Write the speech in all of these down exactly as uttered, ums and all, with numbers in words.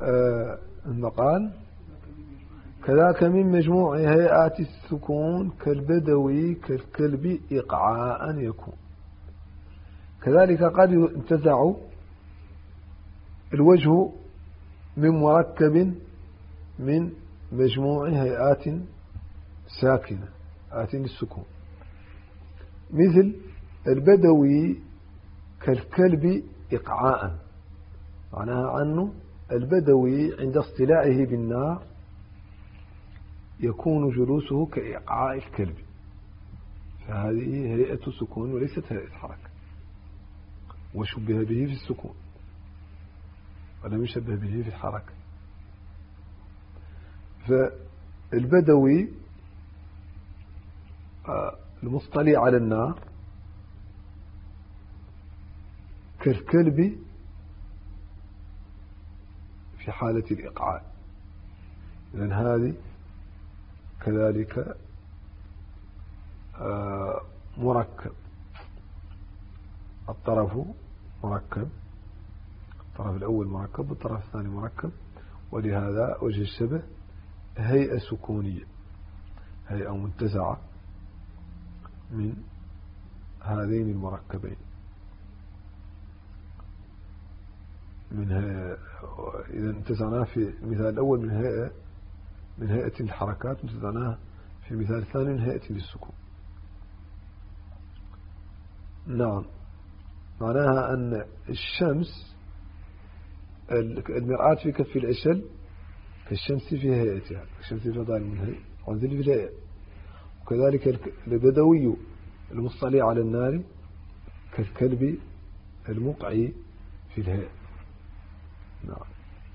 آه المقال كذاك من مجموع هيئات السكون كالبدوي كالكلب إقعاء يكون. كذلك قد ينتزع الوجه من مركب من مجموع هيئات ساكنة آت السكون، مثل البدوي كالكلب إقعاء، معناها عنه البدوي عند اصطلاعه بالنار يكون جلوسه كإقعاء الكلب، فهذه هيئة سكون وليست هيئة حركة، وشبه به في السكون ولم يشبه به في الحركة. فالبدوي المصطلع على النار كالكلب في حالة الإقعاء، لأن هذه كذلك مركب، الطرف مركب، الطرف الأول مركب والطرف الثاني مركب، ولهذا وجه الشبه هيئة سكونية، هيئة منتزعة من هذين المركبين. من إذا انتزعناه في المثال الأول من هيئة من هيئة الحركات، انتزعناه في المثال الثاني من هيئة للسكون. نعم، معناها أن الشمس المرآة في كف العشل كالشمس في هيئتها، كالشمس في فضاء المنهي وانزل في الهيئة. وكذلك البدوي المصطلع على النار كالكلب المقعي في الهيئة. نعم.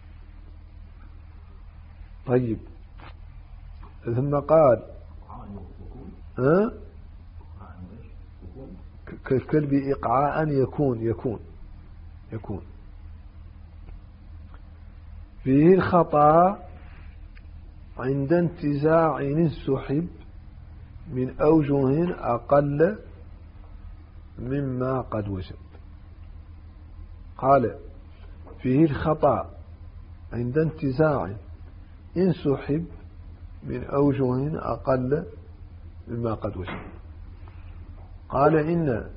طيب، ثم قال ها كالكلب إقعاء يكون يكون يكون فيه الخطأ عند انتزاع انسحب من أوجه أقل مما قد وجب. قال فيه الخطأ عند انتزاع انسحب من أوجه أقل مما قد وجب. قال إن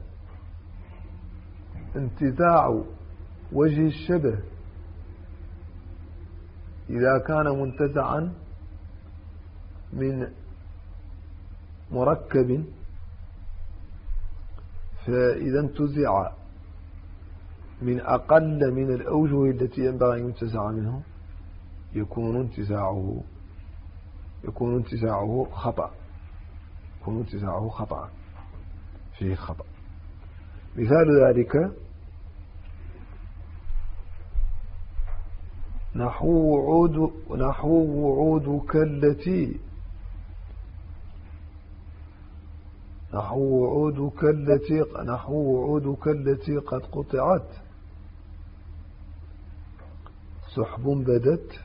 انتزاع وجه الشبه إذا كان منتزعا من مركب، فإذا انتزع من أقل من الأوجه التي ينبغي أن ينتزع منه يكون انتزاعه يكون انتزاعه خطأ يكون انتزاعه خطأ فيه خطأ. مثال ذلك نحو وعود نحو وعودك التي نحو وعودك التي نحو وعودك التي قد قطعت سحب بدت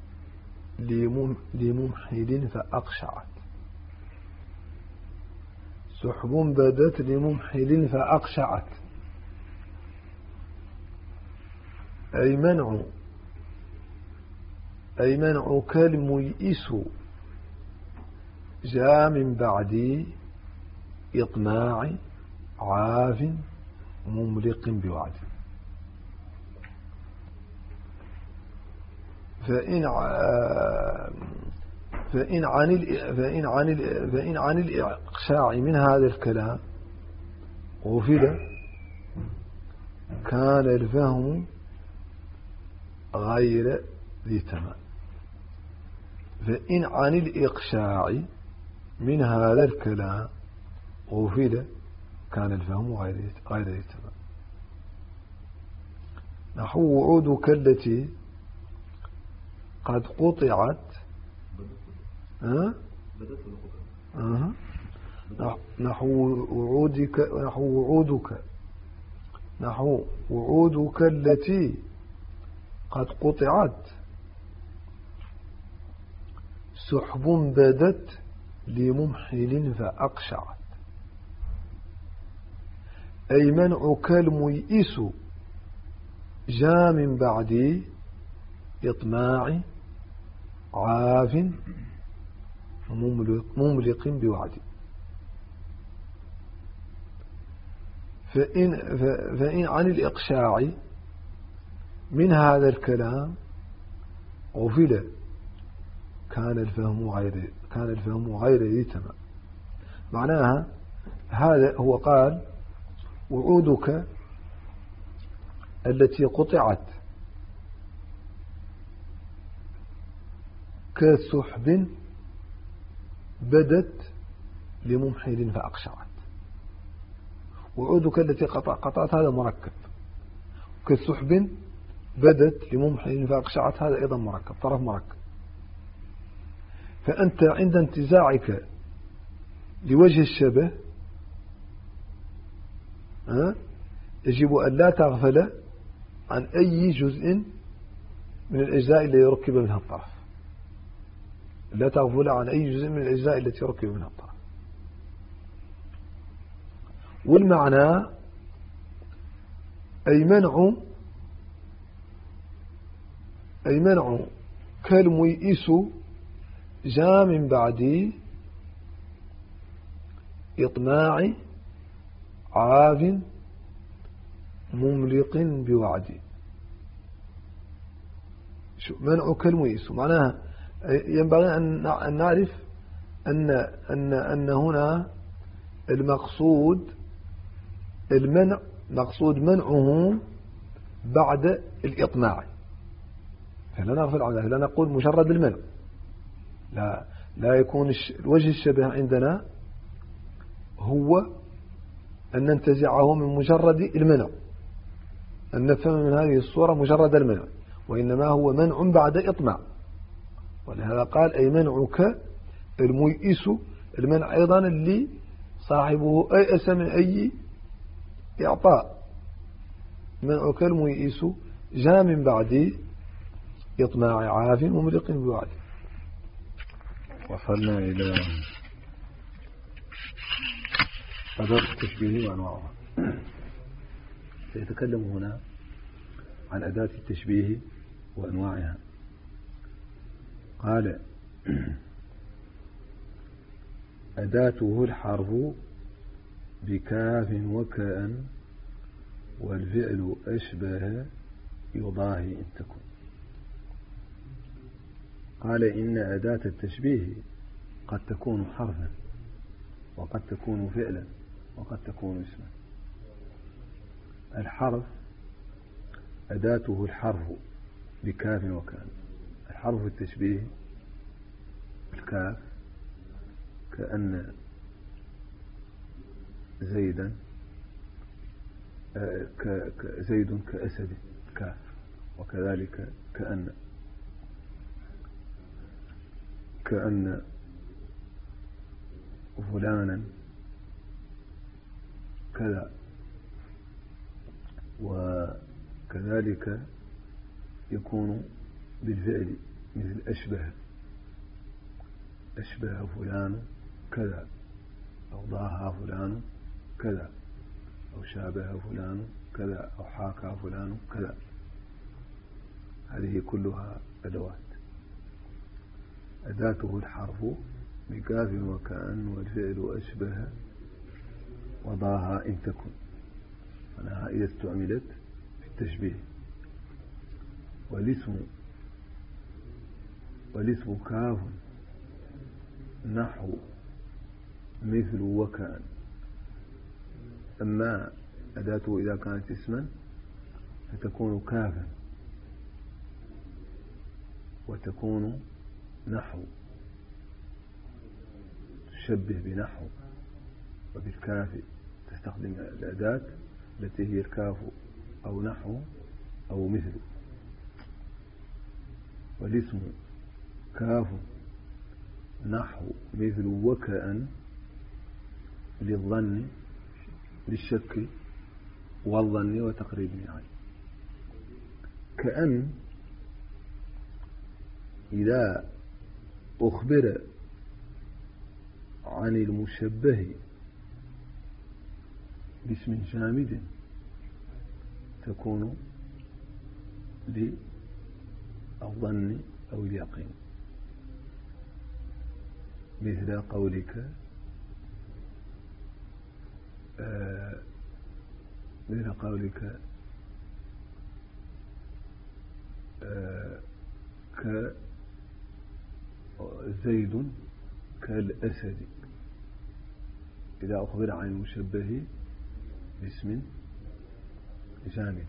لممحل فأقشعت. سحب بدت لممحل فأقشعت، أي منع أي منع كالميئس جاء من بعد إطماع عاف مملق بوعد. فإن فإن عن فإن عن فإن عن الإقشاع من هذا الكلام غفل كان الفهم غير ذي تمام. فإن عن الإقشاع من هذا الكلام غفل كان الفهم غير غير ذي تمام. نحو وعودك التي قد قطعت ها أه؟ نحو وعودك نحو وعودك نحو وعودك التي قد قطعت سحب بدت لممحل فأقشعت، أي منع كالميئس جاء من بعد إطماع عاف مملق بوعد. فإن, فإن عن الإقشاع من هذا الكلام غفل كان الفهم غير كان الفهم غير ذي تمام. معناها هذا هو قال وعودك التي قطعت كسحب بدت لممحل فأقشعت. وعودك التي قطع قطعت هذا مركب، كسحب بدت لممحل فأقشعت هذا أيضا مركب، طرف مركب. فأنت عند انتزاعك لوجه الشبه يجب أن لا تغفل عن أي جزء من الأجزاء التي يركب منها الطرف، لا تغفل عن أي جزء من الأجزاء التي يركب منها الطرف. والمعنى أي منع أي منع كالميئس جاء من بعد إطماع عاف مملق بوعد. شو منع كالميئس؟ معناها ينبغي أن نعرف أن أن أن هنا المقصود المنع، مقصود منعه بعد الإطماع. فلا نغفل عن ذلك، لا نقول مجرد المنع، لا لا يكون وجه الشبه عندنا هو أن ننتزعه من مجرد المنع، أن نفهم من هذه الصورة مجرد المنع، وإنما هو منع بعد إطماع. ولهذا قال أي منعك الميئس، المنع أيضا اللي صاحبه أيأس من أي إعطاء. منعك الميئس جاء من بعد إطماع عاف مملق بوعد. وصلنا إلى أداة التشبيه وأنواعها. سيتكلم هنا عن أداة التشبيه وأنواعها. قال أداته الحرف بكاف وكاء والفعل أشبه يضاهي إن تكن. قال إن أداة التشبيه قد تكون حرفا وقد تكون فعلا وقد تكون اسما. الحرف أداته الحرف بكاف وكاء. الحرف التشبيه الكاف، كأن زيدا زيد كأسد كاف، وكذلك كأن كأن فلانا كذا، وكذلك يكون بالفعل مثل أشبه أشبه فلان كذا، أو ضاها فلان كذا، أو شابه فلان كذا، أو حاكى فلان كذا. هذه كلها أدوات. أداته الحرف بكاف وكأن والفعل أشبه وضاها إن تكن. أنها إذا استعملت في التشبيه. والاسم والاسم كاف نحو مثل وكأن. أما أداته إذا كانت اسما فتكون كافا وتكون نحو، تشبه بنحو، وبالكاف تستخدم الأداة التي هي الكاف أو نحو أو مثل. والاسم كاف نحو مثل وكأن للظن للشك والظن وتقريب النعي. كأن إذا أخبر عن المشبه باسم جامد تكون ل أو الظن أو اليقين، مثل قولك آه مثل قولك آه كزيد كالأسد، إذا أخبر عن المشبه باسم جامد.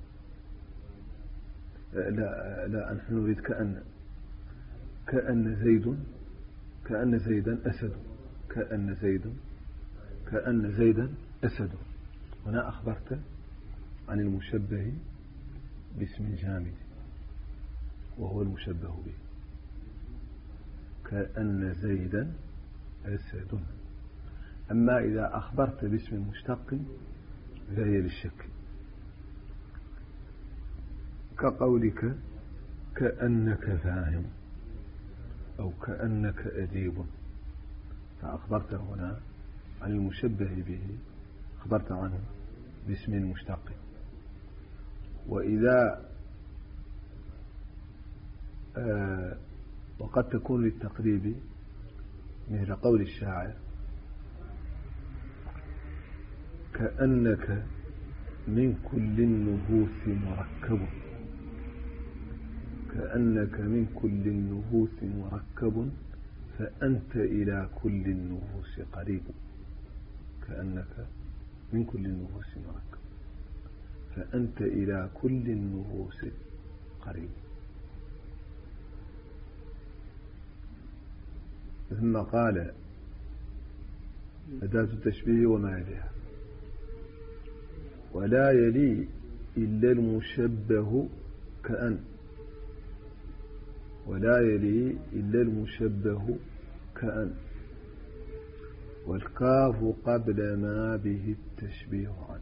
لا لا نحن نريد كأن كأن زيد كأن زيدا أسد، كأن زيد كأن زيدا أسد. هنا أخبرت عن المشبه باسم جامد وهو المشبه به، كأن زيدا أسد. أما إذا أخبرت باسم مشتق فهي للشك، كقولك كأنك فاهم أو كأنك أديب، فأخبرت هنا عن المشبه به، أخبرت عنه باسم مشتق. وإذا آه وقد تكون للتقريب، مثل قول الشاعر كأنك من كل النفوس مركب، كأنك من كل النفوس مركب فأنت إلى كل النفوس قريب. كأنك من كل النفوس مركب فأنت إلى كل النفوس قريب. ثم قال أداة التشبيه وما يليها: ولا يلي إلا المشبه كأن، ولا يلي إلا المشبه كأن، والكاف قبل ما به التشبيه عن.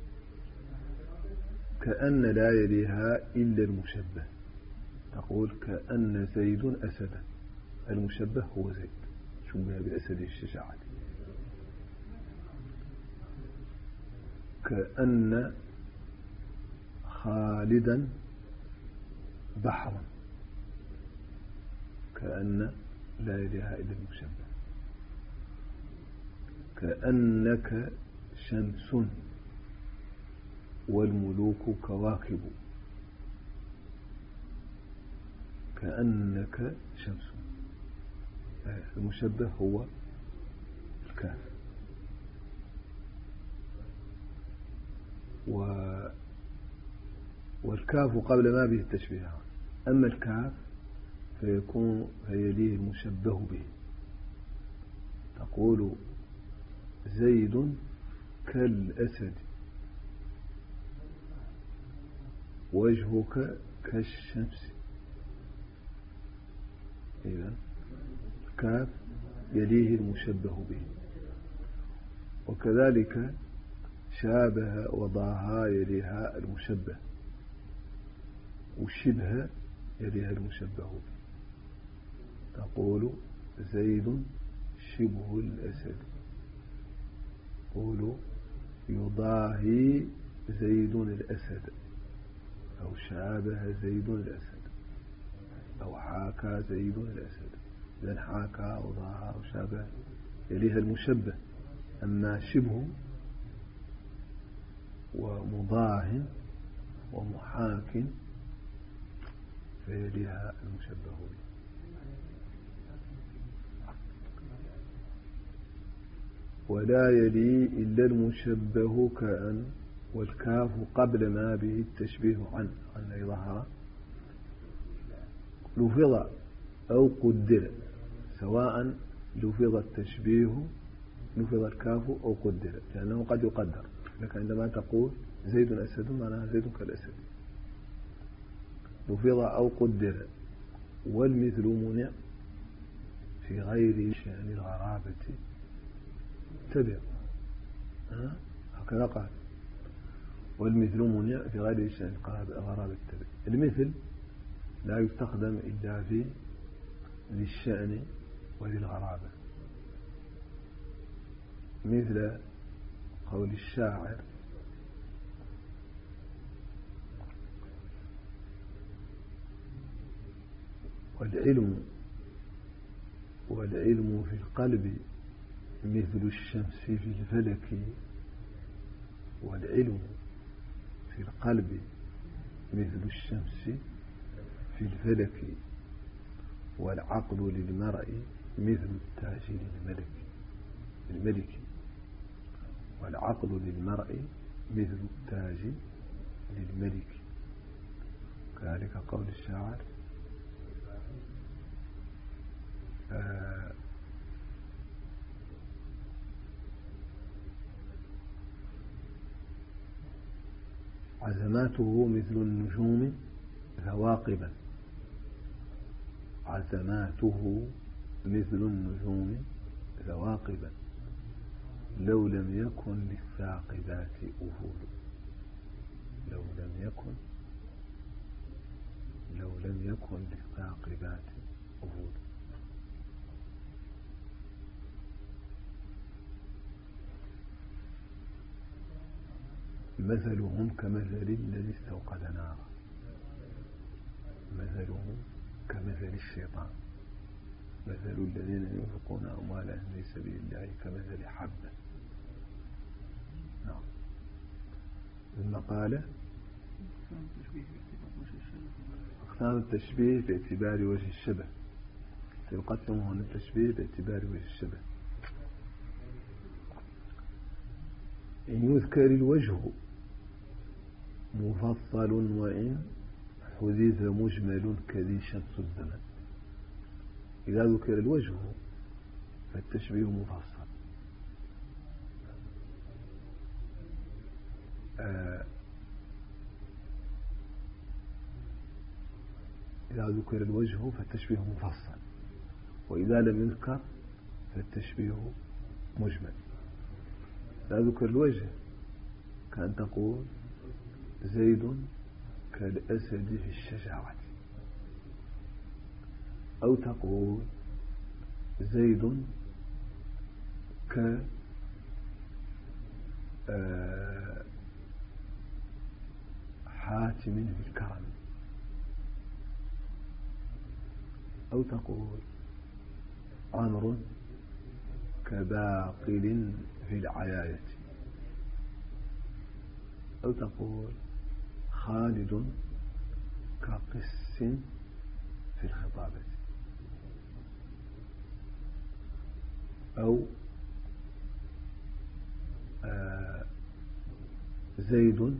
كأن لا يليها إلا المشبه، تقول كأن زيد أسدا، المشبه هو زيد، شبه بأسد الشجاعة. كأن خالدا بحرا، كأن لا يليها إلا المشبه. كأنك شمس والملوك كواكب، كأنك شمس، المشبه هو الكاف. و والكاف قبل ما به التشبيه، أما الكاف فيكون فيليه المشبه به، تقول زيد كالأسد وجهك كالشمس. إذن الكاف يليه المشبه به. وكذلك شابه وضاها يليها المشبه، والشبه يليها المشبه به، تقول زيد شبه الأسد، تقول يضاهي زيد الأسد، أو شابه زيد الأسد، أو حاكى زيد الأسد. إذن حاكى وضاها وشابه يليها المشبه. أما شبه ومضاه ومحاك فيليها المشبه به. ولا يلي إلا المشبه كأن، والكاف قبل ما به التشبيه عن، أن ظهر لفظ أو قدر، سواء لفظ التشبيه لفظ الكاف أو قدر، لأنه قد يقدر. لكن عندما تقول زيد أسد معناها زيد كالأسد، لفظ أو قدر. والمثل منع في غير شأن الغرابة تبع، هكذا قال: والمثل منع في غير شأن الغرابة تبع. المثل لا يستخدم إلا في للشأن وللغرابة، مثل قول الشاعر: والعلم والعلم في القلب مثل الشمس في الفلك، والعلم في القلب مثل الشمس في الفلك، والعقل للمرء مثل التاج للملك الملك والعقل للمرء مثل التاج للملك. كذلك قول الشاعر آه عزماته مثل النجوم ثواقبا، عزماته مثل النجوم ثواقبا، لو لم يكن للثاقبات أفول، لو لم يكن لو لم يكن للثاقبات أفول. مثلهم كمثل الذي استوقد نارا، مثلهم كمثل الشيطان، مثل الذين ينفقون أموالهم في سبيل الله كمثل حبة. نعم. ثم قال أقسام التشبيه باعتبار وجه الشبه، سيقسم هنا التشبيه باعتبار وجه الشبه. إن يذكر الوجه مفصل وإن حدث مجمل كذي شمس الزمن. إذا ذكر الوجه فالتشبيه مفصل. آه إذا ذكر الوجه فالتشبيه مفصل، وإذا لم يذكر فالتشبيه مجمل. إذا ذكر الوجه كأن تقول زيد كالأسد في الشجاعة، أو تقول زيد ك حاتم في الكرم، أو تقول عمرو كباقل في العياية، أو تقول خالد كقس في الخطابة، أو آه زيد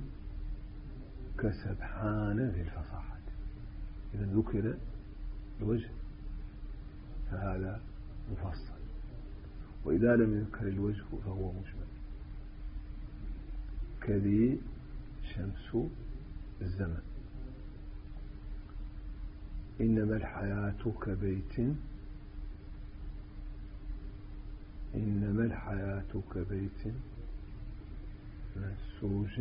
كسبحان في الفصاحة. إذا ذكر الوجه فهذا مفصل، وإذا لم يذكر الوجه فهو مجمل كذي شمس الزمن. إنما الحياة كبيت إنما الحياة كبيت منسوج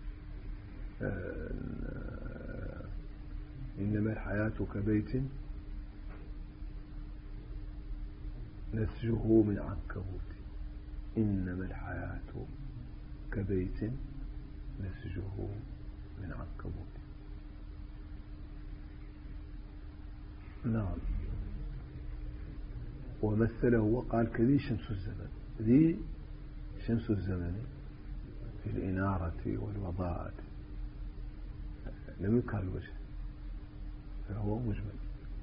إنما الحياة كبيت نسجه من عنكبوت. إنما الحياة كبيت نسجه من عنكبوت. نعم. ومثله وقال كذي شمس الزمن، ذي شمس الزمن في الإنارة والوضاءة، لم يذكر الوجه فهو مجمل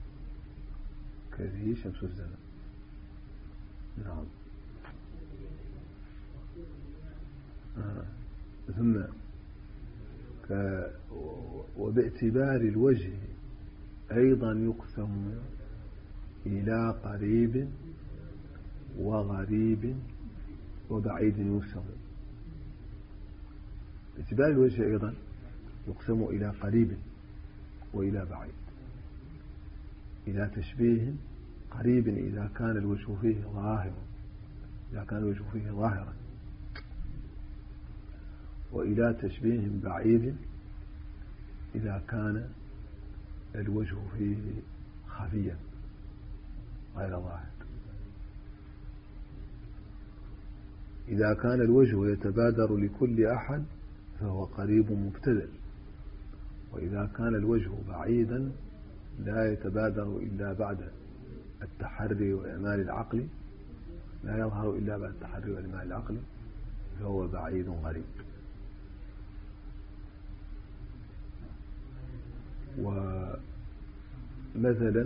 كذي شمس الزمن. نعم. آه. ثم ك... وباعتبار الوجه أيضا يقسم إلى قريب وغريب وبعيد يوسم. باعتبار الوجه أيضا يقسم إلى قريب وإلى بعيد، إلى تشبيه قريب إذا كان الوجه فيه ظاهر إذا كان الوجه فيه ظاهرا، وإلى تشبيه بعيد إذا كان الوجه فيه خفيا غير ظاهر. إذا كان الوجه يتبادر لكل أحد فهو قريب مبتذل، وإذا كان الوجه بعيدا لا يتبادر إلا بعد التحري وإعمال العقل، لا يظهر إلا بعد التحري وإعمال العقل، فهو بعيد غريب. ومثلا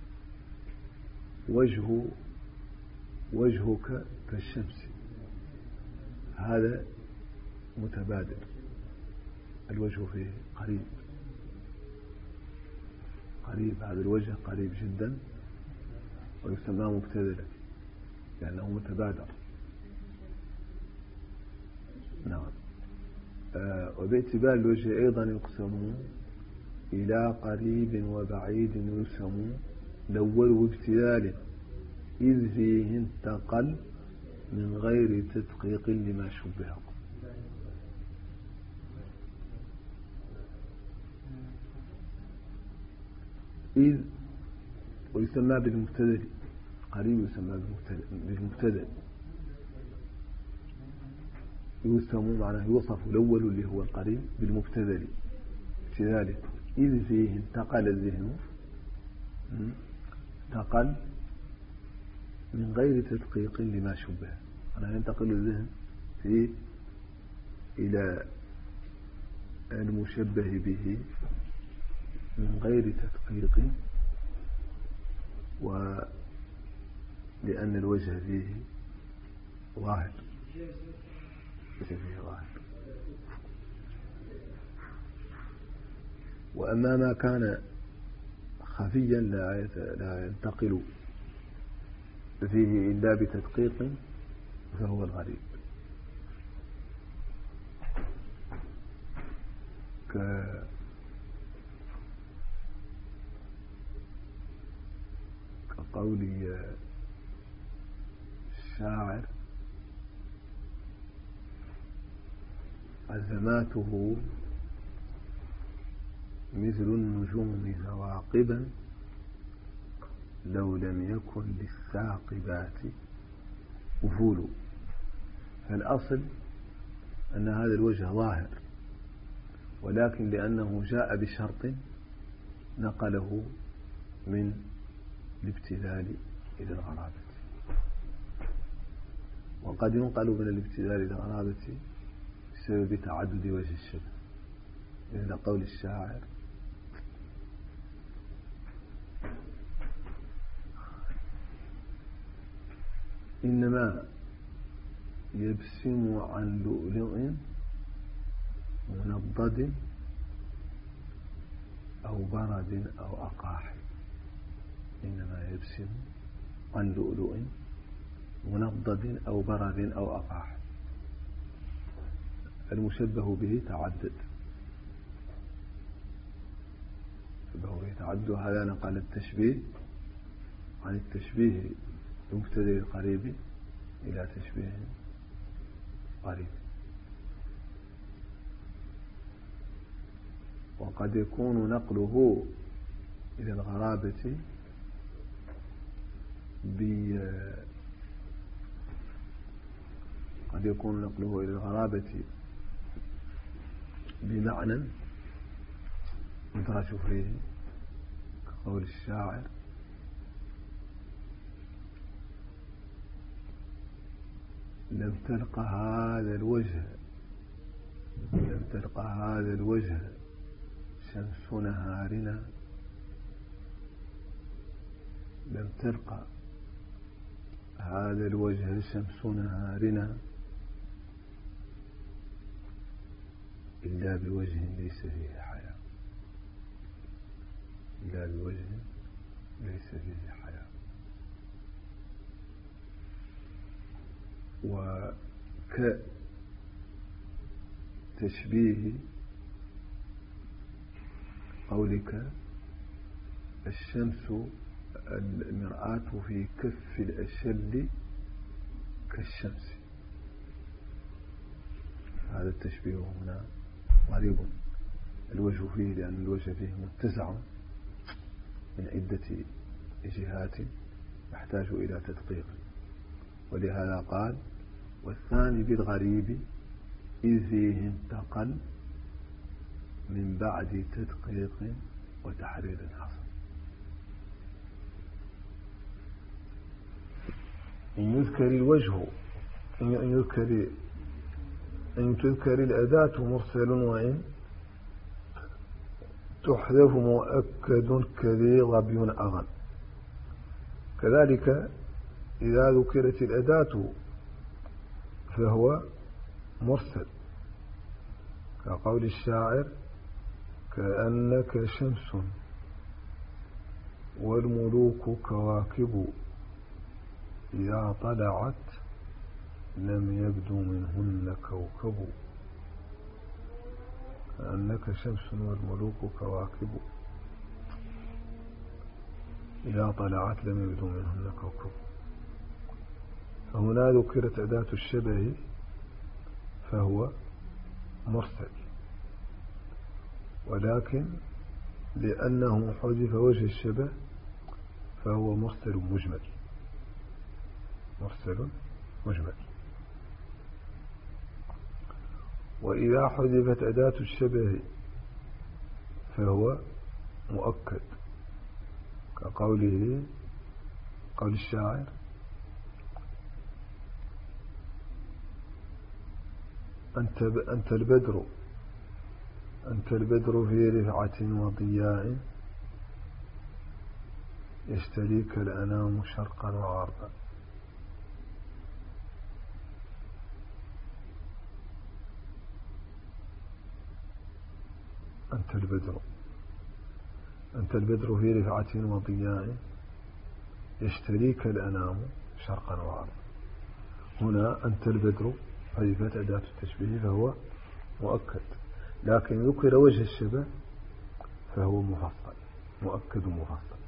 وجه وجهك كالشمس، هذا متبادر، الوجه فيه قريب قريب، هذا الوجه قريب جدا ويسمى مبتذلا لأنه متبادر. نعم. آه وباعتبار الوجه أيضا يقسم إلى قريب وبعيد، يسمى الأول بابتذال إذ فيه انتقل من غير تدقيق لما شبهه. إذ ويسمى بالمبتذل، قريب يسمى بالمبتذل، يسمى معناه يوصف الأول اللي هو القريب بالمبتذل ابتذاله. إذ فيه انتقل الذهن، انتقل من غير تدقيق لما شبه، أنا ينتقل الذهن فيه إلى المشبه به من غير تدقيق، ولأن الوجه فيه ظاهر، فيه ظاهر. وأما ما كان خفيا لا ينتقل فيه إلا بتدقيق فهو الغريب، كقول الشاعر أزماته مثل النجوم ثواقبا لو لم يكن للثاقبات أفول. فالأصل أن هذا الوجه ظاهر، ولكن لأنه جاء بشرط نقله من الابتذال إلى الغرابة، وقد ينقل من الابتذال إلى الغرابة بسبب تعدد وجه الشبه، مثل قول الشاعر إنما يبسم عن لؤلؤ منضد أو برد أو أقاح. إنما يبسم عن لؤلؤ منضد أو برد أو أقاح، المشبه به تعدد، المشبه به تعدد. هذا نقل التشبيه عن التشبيه المبتدئ القريب إلى تشبيه قريب. وقد يكون نقله إلى الغرابة قد يكون نقله إلى الغرابة بمعنى يدرج فيه، كقول الشاعر لم تلق هذا الوجه لم تلق هذا الوجه شمس نهارنا، لم تلق هذا الوجه شمس نهارنا إلا بوجه ليس فيه حياة، إلا بوجه ليس فيه حياة. وكتشبيه قولك الشمس المرآة في كف الأشل كالشمس، هذا التشبيه هنا غريب الوجه فيه، لأن الوجه فيه متسع من عدة جهات يحتاج إلى تدقيق، ولهذا قال والثاني بالغريب إذ فيه انتقل من بعد تدقيق وتحرير حصل. إن يذكر الوجه إن يذكر إن تذكر الأداة مرسل وإن تحذف مؤكد كذي ظبي أغن. كذلك إذا ذكرت الأداة فهو مرسل، كقول الشاعر: كأنك شمس والملوك كواكب إذا طلعت لم يبدو منهن كوكب. كأنك شمس والملوك كواكب إذا طلعت لم يبدو منهن كوكب. فهنا ذكرت أداة الشبه فهو مرسل، ولكن لأنه حذف وجه الشبه فهو مرسل مجمل. مرسل مجمل. وإذا حذفت أداة الشبه فهو مؤكد، كقوله قول الشاعر: أنت أنت البدر أنت البدر في رفعة وضياء يشتريك الأنام شرقا وغربا. أنت البدر أنت البدر في رفعة وضياء يشتريك الأنام شرقا وغربا. هنا أنت البدر حذفت أداة التشبيه فهو مؤكد، لكن ذكر وجه الشبه فهو مفصل، مؤكد مفصل.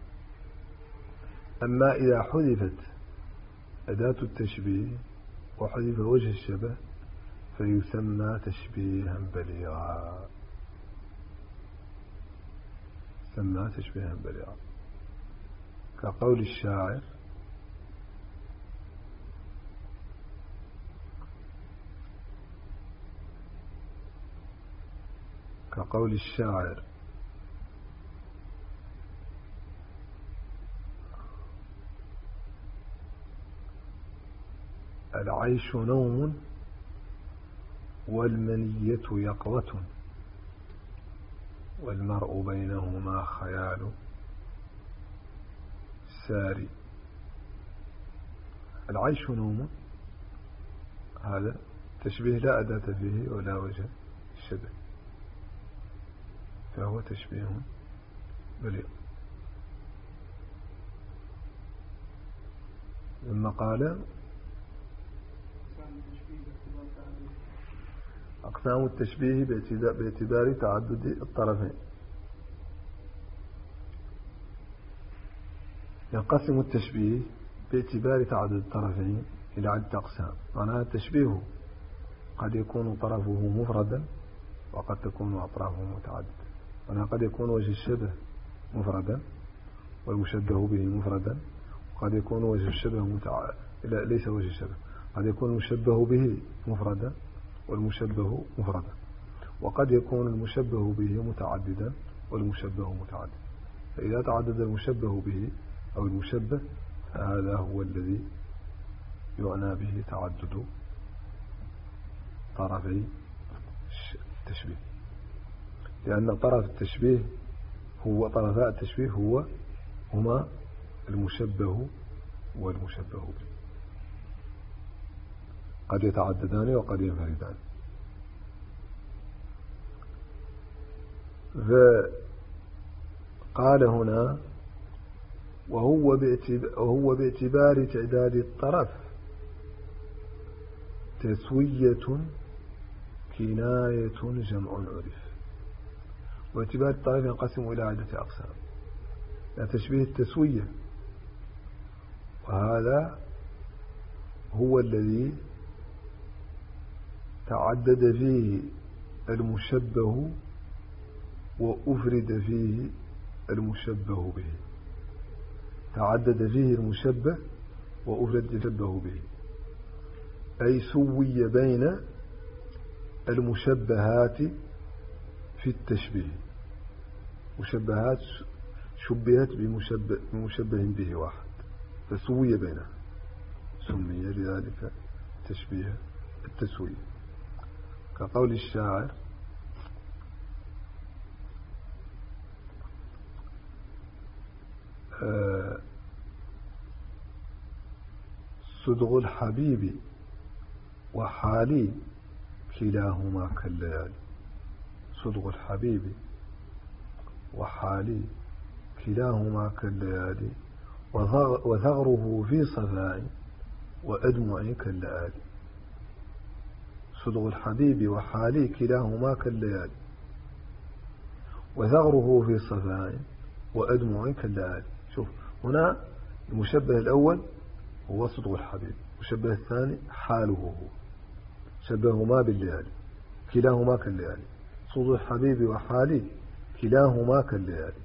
أما إذا حذفت أداة التشبيه وحذف وجه الشبه فيسمى تشبيها بليغا. سمى تشبيها بليغا، كقول الشاعر: كقول الشاعر العيش نوم والمنية يقظة والمرء بينهما خيال ساري. العيش نوم هذا تشبيه لا أداة فيه ولا وجه الشبه، فهو تشبيه بليغ. ثم قال: أقسام التشبيه باعتبار تعدد الطرفين. ينقسم التشبيه باعتبار تعدد الطرفين إلى عدة أقسام. معناها التشبيه قد يكون طرفه مفردا وقد تكون أطرافه متعددة. معناها قد يكون وجه الشبه مفردا والمشبه به مفردا، وقد يكون وجه الشبه متع... ليس وجه الشبه، قد يكون المشبه به مفردا والمشبه مفردا، وقد يكون المشبه به متعددا والمشبه متعدد. فإذا تعدد المشبه به أو المشبه فهذا هو الذي يعنى به تعدد طرفي التشبيه، لأن طرف التشبيه هو طرفاء التشبيه هو هما المشبه والمشبه به، قد يتعددان وقد ينفردان. فقال هنا: وهو باعتبار, وهو باعتبار تعداد الطرف تسوية كناية جمع عرف. واعتبار الطرف ينقسم إلى عدة أقسام. يعني تشبيه التسوية، وهذا هو الذي تعدد فيه المشبه وأفرد فيه المشبه به. تعدد فيه المشبه وأفرد المشبه به، أي سوي بين المشبهات في التشبيه. مشبهات شبهت بمشبه, بمشبه به واحد فسوي بينها. سمي لذلك تشبيه التسوية، كقول الشاعر: آه صدغ الحبيب وحالي كلاهما كالليالي. صدغ الحبيب وحالي كلاهما كالليالي وثغره في صفاء وأدمعي كالليالي. صدغ الحبيب وحالي كلاهما كالليالي وثغره في صفاء وأدمعي كالليالي. شوف هنا المشبه الأول هو صدغ الحبيب، المشبه الثاني حاله هو، شبههما بالليالي كلاهما كالليالي. صدغ الحبيب وحالي كلاهما كالليالي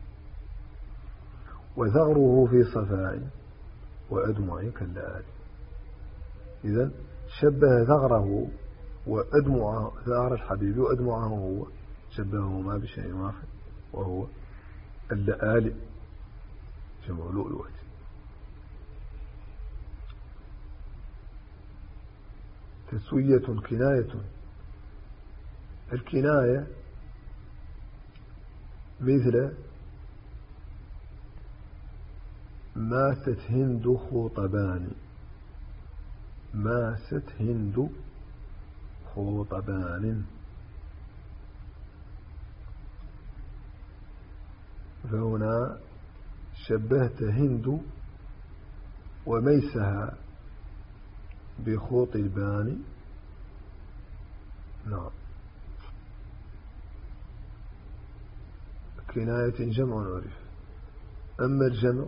وثغره في صفاء وأدمعي كالليالي. إذن شبه ثغره وأدمعه، ثغر الحبيب وأدمعه هو، شبههما بشيء واحد وهو اللآلئ جمع لؤلؤة. تسوية كناية. الكناية مثل ماست هند خوطبان. ماست هند خوطبان، فهنا شبهت هند وميسها بخوط البان. نعم. كناية جمع عرف. أما الجمع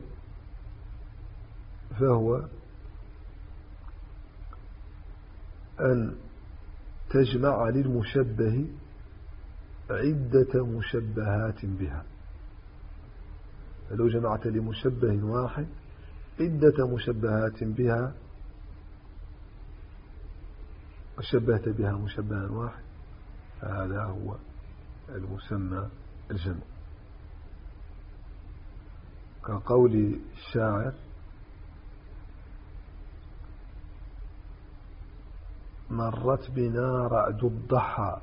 فهو أن تجمع للمشبه عدة مشبهات بها. لو جمعت لمشبه واحد عدة مشبهات بها وشبهت بها مشبها واحد، فهذا هو المسمى الجمع. كقول الشاعر: مرت بنا رعد الضحى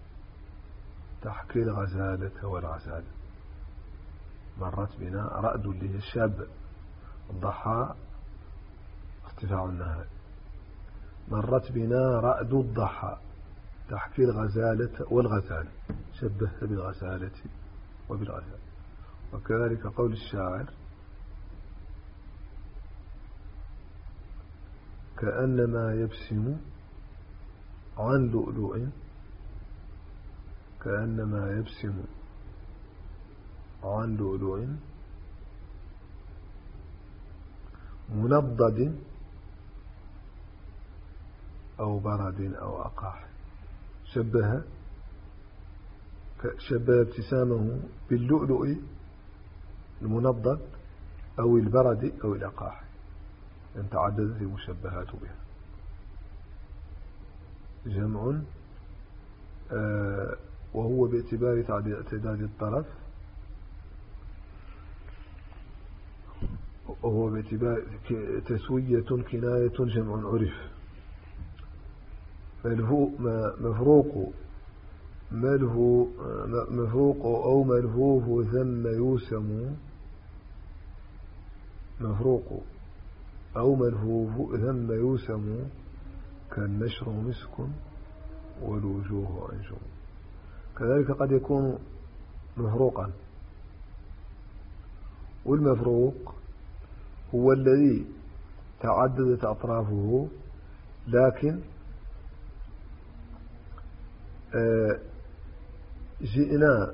تحكي الغزالة والغزالة. مرت بنا رعد اللي هي الشاب، الضحى ارتفاع النهار. مرت بنا رعد الضحى تحكي الغزالة والغزالة، شبهت بالغزالة وبالغزالة. وكذلك قول الشاعر: كأنما يبسم عن لؤلؤ. كأنما يبسم عن لؤلؤ منضد أو برد أو أقاح. شبه شبه ابتسامه باللؤلؤ المنضد أو البرد أو الأقاح، أن تعددت المشبهات بها. جمع آه وهو باعتبار تعداد الطرف، وهو باعتبار تسوية كناية جمع عرف. مفروق ملهو مفروق أو ملهوه ثم يوسم. مفروق أو ملهوه ثم يوسم كالنشر مسك والوجوه أنجم. كذلك قد يكون مفروقا، والمفروق هو الذي تعددت أطرافه لكن جئنا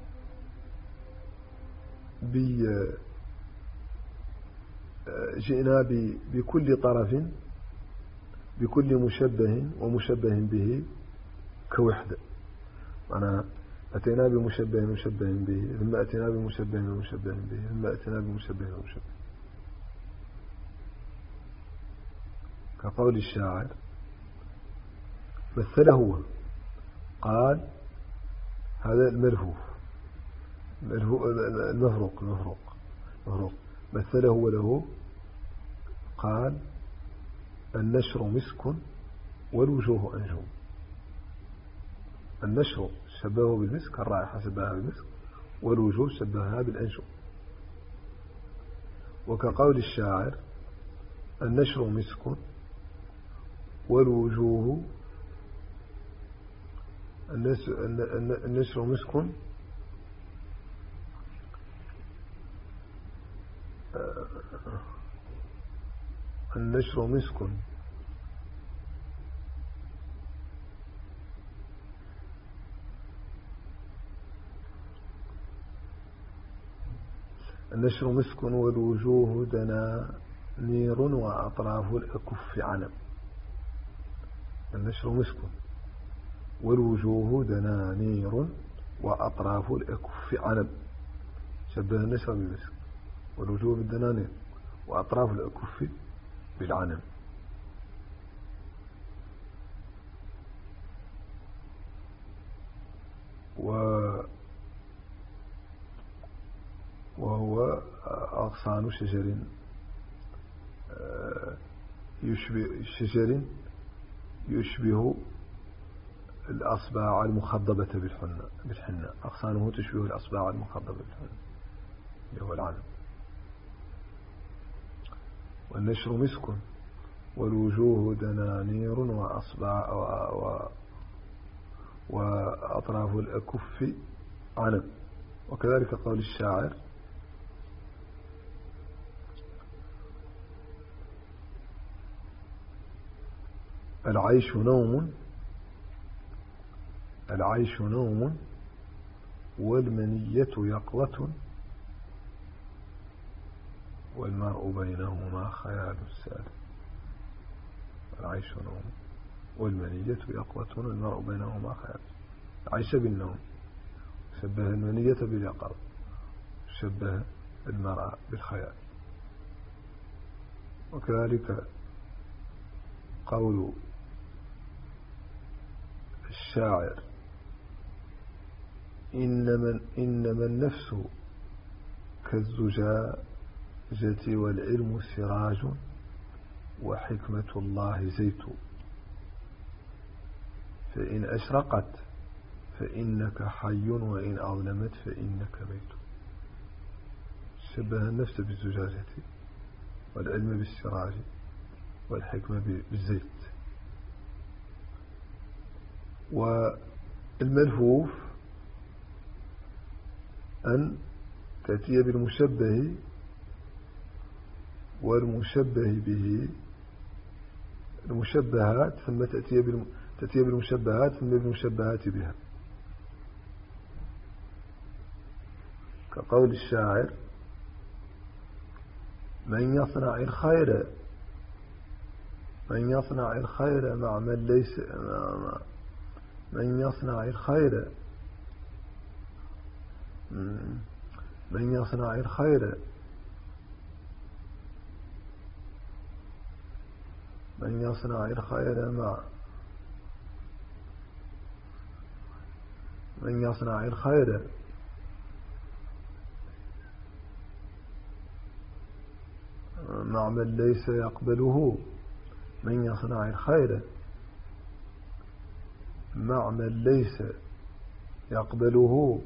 جئنا بكل طرف بكل مشبه ومشبه به كوحدة. معناها أتينا بمشبه مشبه به، ثم أتينا بمشبه ومشبه به، ثم أتينا بمشبه ومشبه. كقول الشاعر: مثله هو، قال هذا الملهوف المفروق المفروق مفروق مثله هو له، قال النشر مسك والوجوه أنجم. النشر شبهه بالمسك، الرائحة شبهها بالمسك، والوجوه شبهها بالأنجم. وكقول الشاعر النشر مسك والوجوه النشر مسك النشر مسك النشر مسك والوجوه دنانير وأطراف الأكف عنب. النشر مسك والوجوه دنانير وأطراف الأكف عنب. شبه النشر بالمسك والوجوه بالدنانير وأطراف الأكف بالعنب. و وهو أغصان شجر يشبه شجر يشبه الأصباع المخضبة بالحناء. أغصانه تشبه الأصباع المخضبة بالحناء اللي هو العنب. والنشر مسك والوجوه دنانير وأصباع و... وأطراف الأكف عنب. وكذلك قول الشاعر العيش نوم العيش نوم والمنية يقظة والمرء بينهما خيال الساد. العيش نوم والمنية يقظة والمرء بينهما خيال. العيش بالنوم شبه المنية باليقظة، شبه المرء بالخيال. وكذلك قول الشاعر إنما, إنما النفس كالزجاجة والعلم سراج وحكمة الله زيت، فإن أشرقت فإنك حي وإن أظلمت فإنك ميت. شبه النفس بالزجاجة والعلم بالسراج والحكمة بالزيت. والملفوف أن تأتي بالمشبه والمشبه به المشبهات ثم تأتي تأتي بالمشبهات ثم بالمشبهات بها. كقول الشاعر من يصنع الخير من يصنع الخير مع من ليس مع من يصنع الخير من يصنع الخير من يصنع الخير مع من يصنع الخير مع من ليس يقبله من يصنع الخير مع من ليس يقبله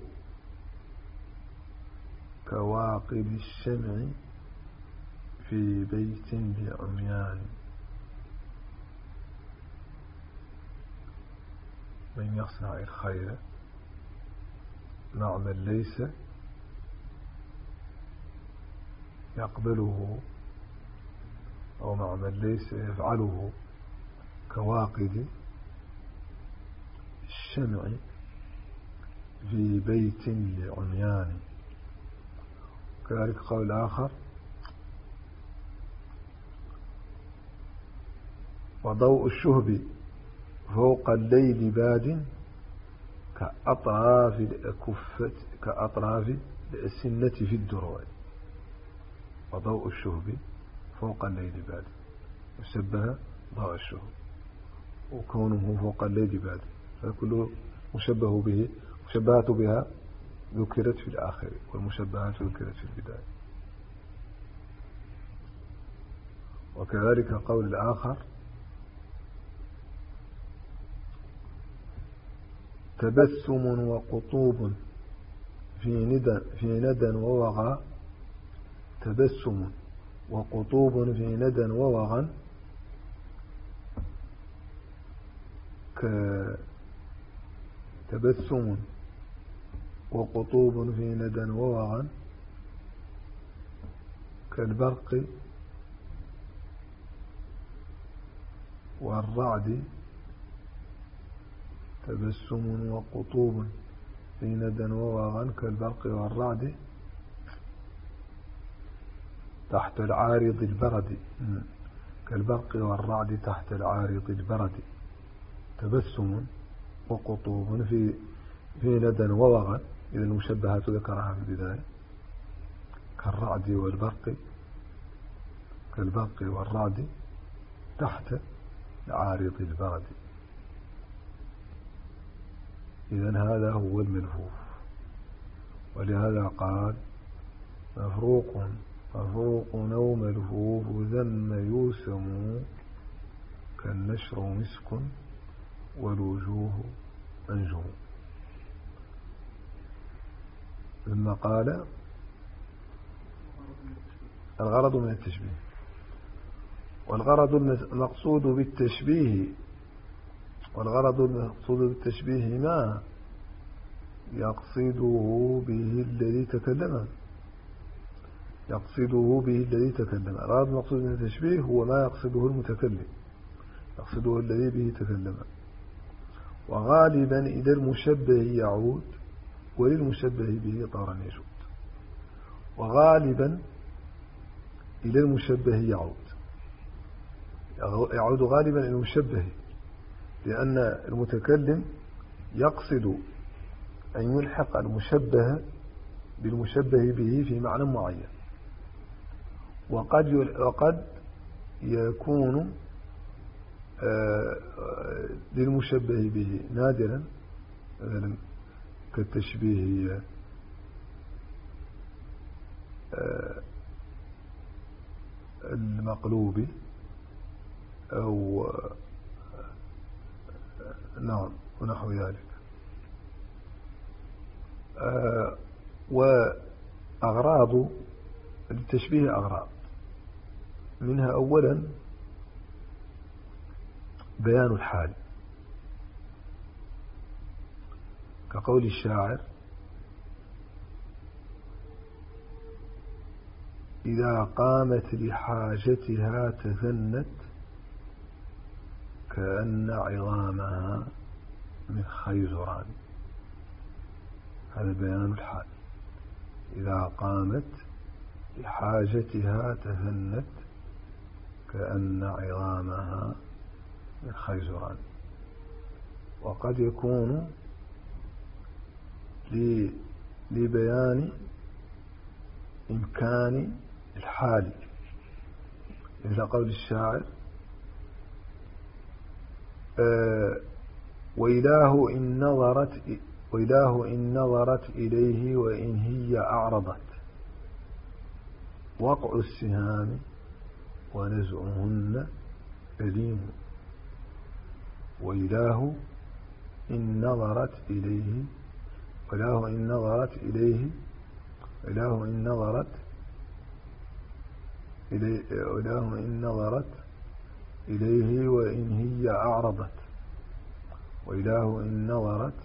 كواقب الشمع في بيت لعميان. من يصنع الخير مع من ليس يقبله أو مع من ليس يفعله كواقد الشمع في بيت لعميان. كذلك قول آخر وضوء الشهب فوق الليل باد كأطراف الأكفة كأطراف الأسنة في الدروع. وضوء الشهب فوق الليل باد وشبه ضوء الشهب وكونه فوق الليل باد فكله مشبه به. مشبهات بها ذكرت في الآخر والمشبهات ذكرت في البداية. وكذلك قول الآخر تبسم وقطوب في ندى في ندى ووغى تبسم وقطوب في ندى ووغى كتبسم وقطوب في ندى ووغى كالبرق والرعد تبسم وقطوب في ندى ووغى كالبرق والرعد تحت العارض البرد كالبرق والرعد تحت العارض البرد تبسم وقطوب في في ندى ووغى إذا المشبهات ذكرها في البداية كالرعد والبرق كالبرق والرعد تحت عارض البرد. إذن هذا هو الملفوف، ولهذا قال مفروق مفروق أو ملفوف ذم يوسم كالنشر مسك والوجوه منجوم. ثم قال الغرض من التشبيه، والغرض المقصود بالتشبيه والغرض المقصود بالتشبيه ما يقصده به الذي تكلم يقصده به الذي تكلم الغرض المقصود من التشبيه هو ما يقصده المتكلم يقصده الذي به تكلم، وغالبا إلى المشبه يعود وللمشبه به طارا يجود. وغالبا إلى المشبه يعود يعود غالبا إلى المشبه، لأن المتكلم يقصد أن يلحق المشبه بالمشبه به في معنى معين، وقد وقد يكون للمشبه به نادرا مثلا كالتشبيه المقلوب أو نعم ونحو ذلك. وأغراض التشبيه أغراض، منها أولا بيان الحال كقول الشاعر إذا قامت لحاجتها تثنت كأن عظامها من خيزران. هذا بيان الحال. إذا قامت لحاجتها تثنت كأن عظامها من خيزران. وقد يكون لبيان إمكان الحال، مثل قول الشاعر أه وإله إن نظرت وإله إن نظرت إليه وإن هي أعرضت وقع السهام ونزعهن أليم. وإله إن نظرت إليه وإله إن نظرت إليه وإله إن نظرت إليه وإله إن نظرت إليه وإن هي أعرضت وإله إن نظرت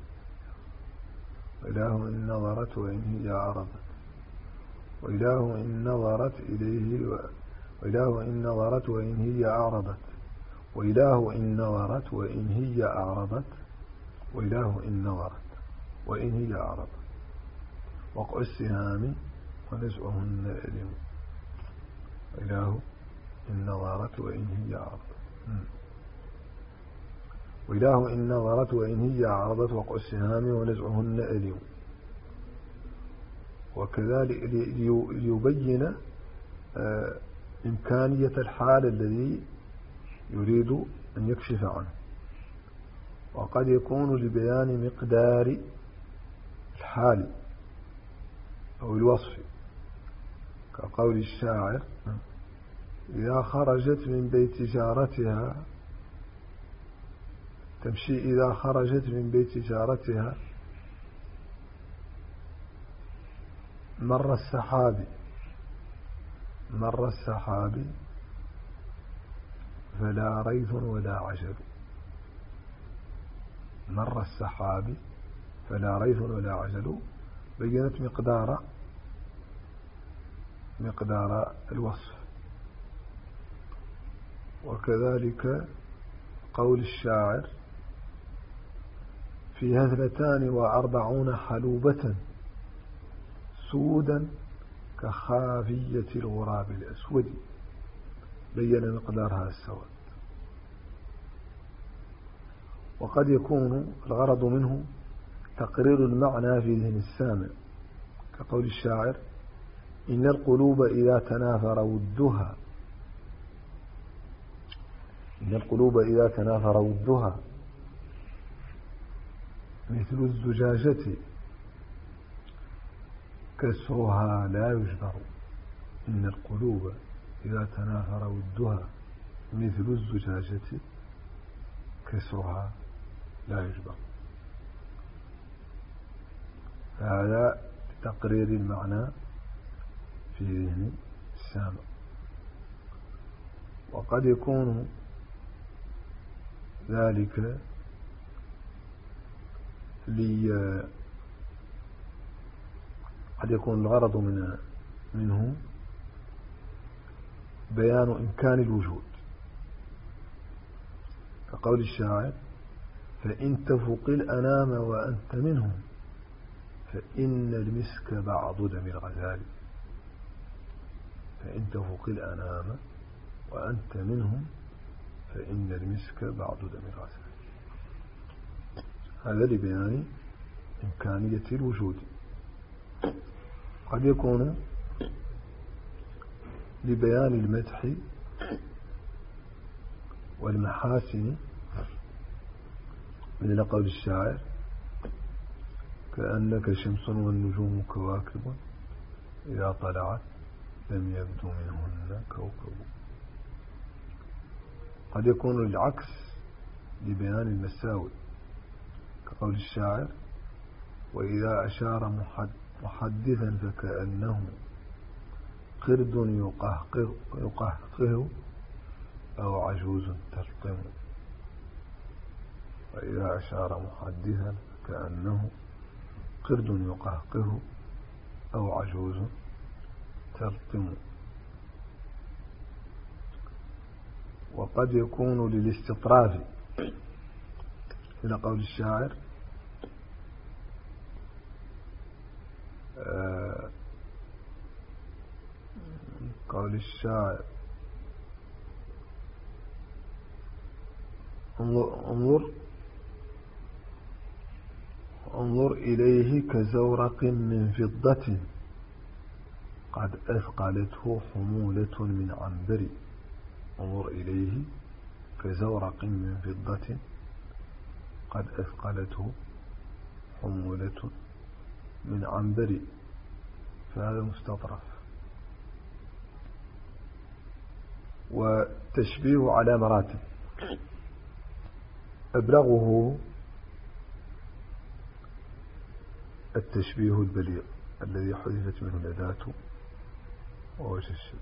وإله إن نظرت وإن هي أعرضت وإله إن نظرت إليه وإله إن نظرت وإن هي أعرضت وإله إن نظرت وإن هي أعرضت وإله إن نظرت وإن هي أعرضت وقع السهام ونزعهن أليم. وإله إن نظرت وإن هي أعرضت وإله إن نظرت وإن هي أعرضت وقع السهام ونزعهن أليم. وكذلك ليبين إمكانية الحال الذي يريد أن يكشف عنه. وقد يكون لبيان مقدار الحال أو الوصف كقول الشاعر إذا خرجت من بيت جارتها تمشي إذا خرجت من بيت جارتها مر السحاب مر السحاب فلا ريث ولا عجل. مر السحاب فلا ريث ولا عجل بينت مقدار مقدار الوصف. وكذلك قول الشاعر فيها اثنتان وأربعون حلوبة سودا كخافية الغراب الأسود، بين مقدارها السواد. وقد يكون الغرض منه تقرير المعنى في ذهن السامع، كقول الشاعر إن القلوب إذا تنافر ودها إن القلوب إذا تنافر ودها مثل الزجاجة كسرها لا يجبر. إن القلوب إذا تنافر ودها مثل الزجاجة كسرها لا يجبر. هذا تقرير المعنى في ذهن السامع. وقد يكون ذلك لي قد يكون الغرض من منه بيان إمكان الوجود، كقول الشاعر فإن تفق الأنام وأنت منهم فإن المسك بعض دم الغزال. فإن تفق الأنام وأنت منهم فإن المسك بعض دم الغزال. هذا لبيان إمكانية الوجود. قد يكون لبيان المدح والمحاسن، مثل قول الشاعر كأنك شمس والنجوم كواكب إذا طلعت لم يبدو منهن كوكب. قد يكون العكس لبيان المساوئ، كقول الشاعر وإذا أشار محدثا فكأنه قرد يقهقه, يقهقه أو عجوز تلطم. وإذا أشار محدثا فكأنه قرد يقهقه أو عجوز تلطم. وقد يكون للاستطراف، إلى قول الشاعر آه قول الشاعر انظر, انظر انظر إليه كزورق من فضة قد أثقلته حمولة من عنبر. انظر إليه كزورق من فضة قد أثقلته حمولة من عنبر. فهذا مستطرف. وتشبيه على مراتب، أبلغه التشبيه البليغ الذي حذفت منه الأداة ووجه الشبه،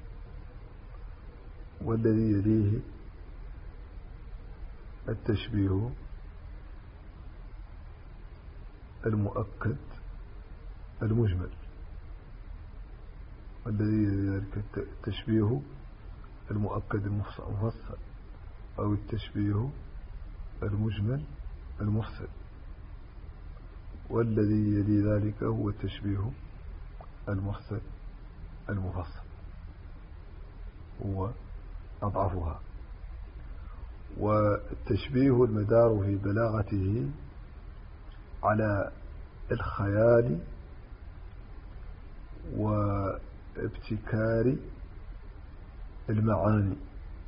والذي يليه التشبيه المؤكد المجمل، والذي يليه ذلك التشبيه المؤكد المفصل أو التشبيه المجمل المفصل، والذي يلي ذلك هو التشبيه المفصل المفصل، هو أضعفها. والتشبيه المدار في بلاغته على الخيال وابتكار المعاني،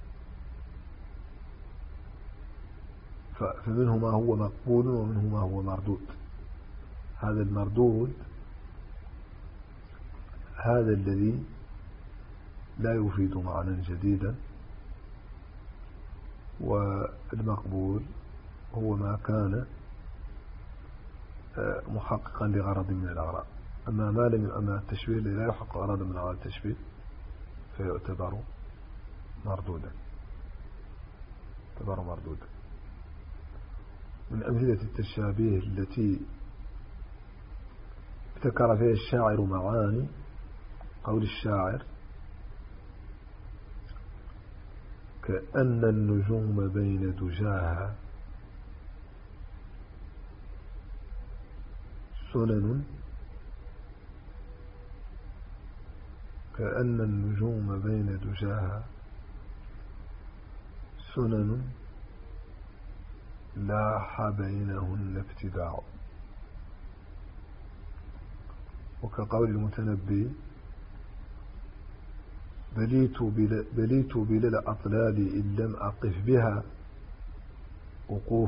فمنه ما هو مقبول ومنه ما هو مردود. هذا المردود هذا الذي لا يفيد معنى جديدا، والمقبول هو ما كان محققا لغرض من الأغراض. أما ما لم أما التشبيه الذي لا يحقق غرضا من أغراض التشبيه فيعتبر مردودا يعتبر مردودا. من أمثلة التشابيه التي ابتكر فيها الشاعر معاني قول الشاعر: كأن النجوم بين دجاها سنن كأن النجوم بين دجاها سنن لاح بينهن ابتداع. وكقول المتنبي: بليت بلا, بليت بلا الأطلال إن لم أقف بها وقوف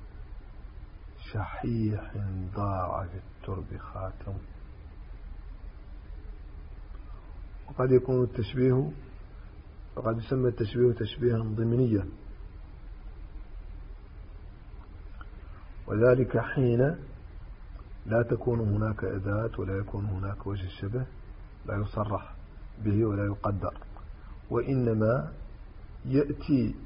شحيح ضاع في الترب خاتم. وقد يكون التشبيه وقد يسمى التشبيه تشبيها ضمنيا، وذلك حين لا تكون هناك أداة ولا يكون هناك وجه الشبه، لا يصرح به ولا يقدر، وإنما يأتي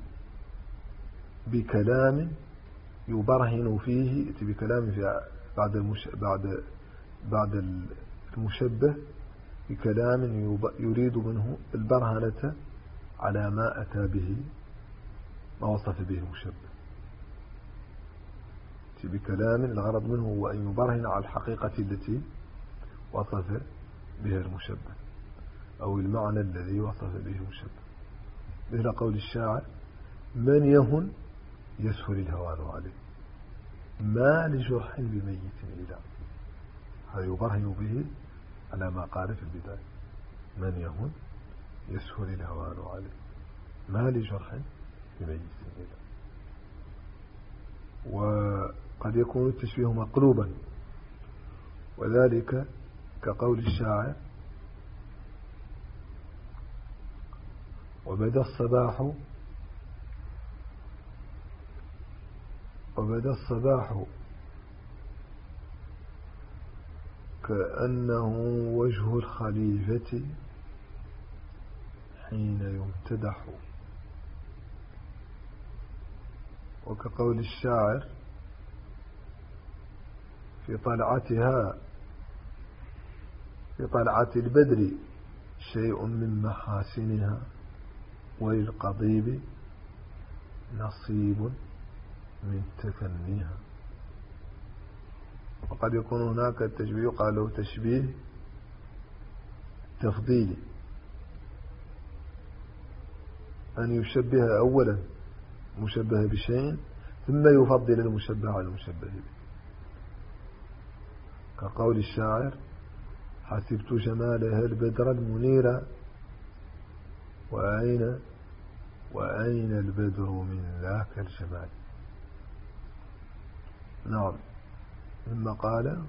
بكلام يبرهن فيه يأتي بكلام في بعد المش بعد بعد المشبه بكلام يريد منه البرهنة على ما أتى به ما وصف به المشبه، يأتي بكلام الغرض منه هو أن يبرهن على الحقيقة التي وصف بها المشبه أو المعنى الذي وصف به المشبه. مثل قول الشاعر: من يهن يسهل الهوان عليه ما لجرح بميت إله. هذا يبرهن به على ما قال في البداية: من يهن يسهل الهوان عليه ما لجرح بميت إله. وقد يكون التشبيه مقلوبا، وذلك كقول الشاعر: وبدا الصباح وبدا الصباح كأنه وجه الخليفة حين يمتدح. وكقول الشاعر: في طلعتها في طلعة البدر شيء من محاسنها وللقضيب نصيب من تفنيها. وقد يكون هناك التشبيه قال له تشبيه تفضيلي، أن يشبه أولا مشبه بشيء ثم يفضل المشبه على المشبه به، كقول الشاعر: حسبت جمالها البدر المنير وأين وأين البدر من ذاك الجمال. نعم. ثم قال: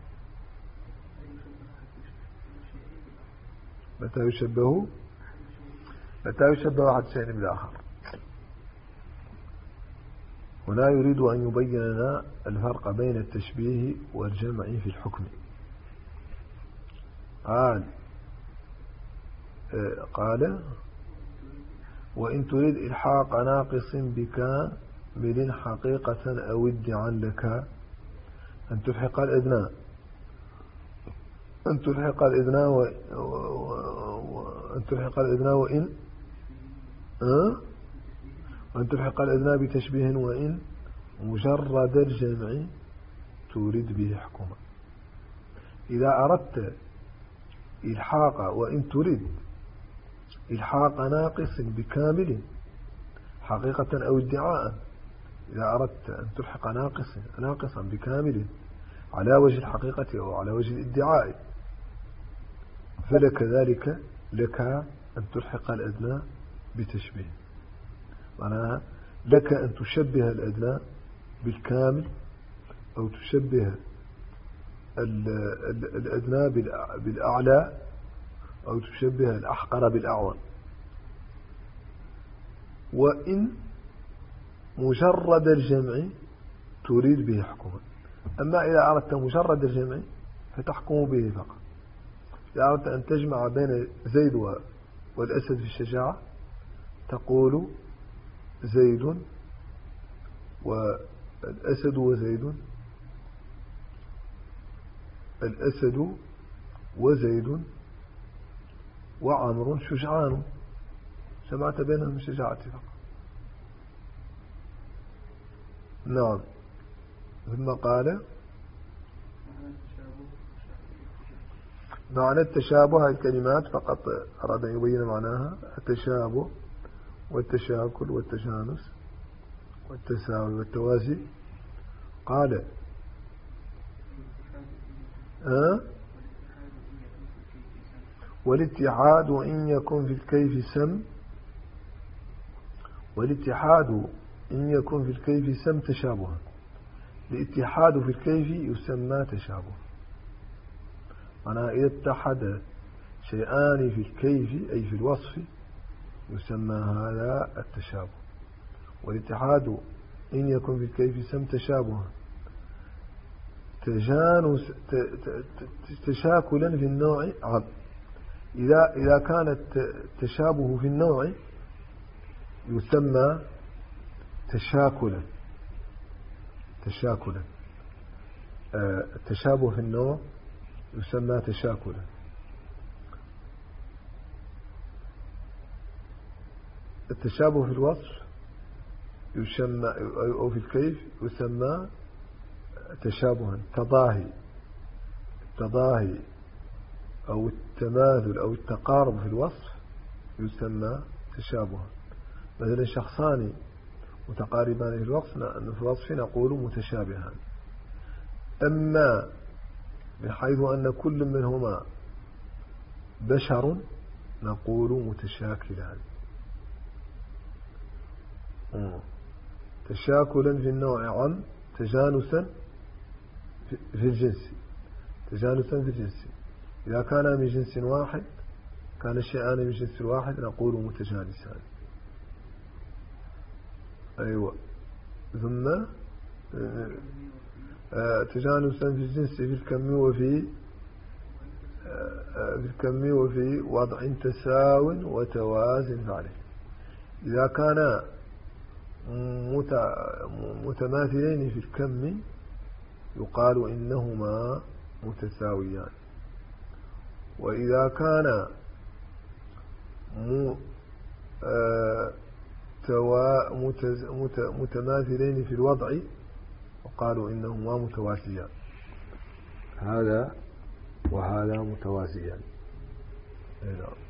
متى يشبه متى يشبه أحد شيء بالآخر. هنا يريد أن يبين لنا الفرق بين التشبيه والجمع في الحكم. قال قال وإن تريد إلحاق ناقص بكامل حقيقة أو ادعا لك أن تلحق الأدنى أن تلحق الأدنى و... و... أن تلحق الأدنى وإن أه؟ أن تلحق الأدنى بتشبيه وإن مجرد الجمع تريد به حكما. إذا أردت إلحاق وإن تريد إلحاق ناقص بكامل حقيقة أو ادعاء، إذا أردت أن تلحق ناقص ناقصا بكامل على وجه الحقيقة أو على وجه الادعاء، فلك ذلك لك أن تلحق الأدنى بتشبيه. معناها لك أن تشبه الأدنى بالكامل أو تشبه الأدنى بالأعلى أو تشبه الأحقر بالأعون. وإن مجرد الجمع تريد به حكما. أما إذا أردت مجرد الجمع فتحكم به فقط. إذا أردت أن تجمع بين زيد والأسد في الشجاعة تقول زيد والأسد وزيد، الأسد وزيد وعمر شجعان، جمعت بينهم الشجاعة فقط. نعم. ثم قال معنى التشابه هذه الكلمات فقط أراد أن يبين معناها: التشابه والتشاكل والتجانس والتساوي والتوازي. قال أه؟ والاتحاد إن يكن في الكيف سم، والاتحاد إن يكن في الكيف سم تشابها. الاتحاد في الكيف يسمى تشابه. معناها إذا اتحد شيئان في الكيف أي في الوصف يسمى هذا التشابه. والاتحاد إن يكن في الكيف سم تشابها تجانس تشاكلا في النوع عض. إذا إذا كانت تشابه في النوع يسمى تشاكلا تشاكلا التشابه في النوع يسمى تشاكلا. التشابه في الوصف يسمى أو في الكيف يسمى تشابها. تضاهي التضاهي أو التماثل أو التقارب في الوصف يسمى تشابها. مثلا شخصان متقاربان في الوصف في الوصف نقول متشابهان. أما بحيث أن كل منهما بشر نقول متشاكلان. تشاكلا في النوع عن تجانسا في الجنس، تجانسا في الجنس. إذا كان من جنس واحد كان الشيئان من جنس واحد نقول متجانسان. أيوة. ثم تجانسا في الجنس في الكم وفي في الكم وفي وضع تساو وتوازن عليه. إذا كان متماثلين في الكم يقال إنهما متساويان. وإذا كان متماثلين في الوضع وقالوا إنهما متوازيان. هذا وهذا متوازيان.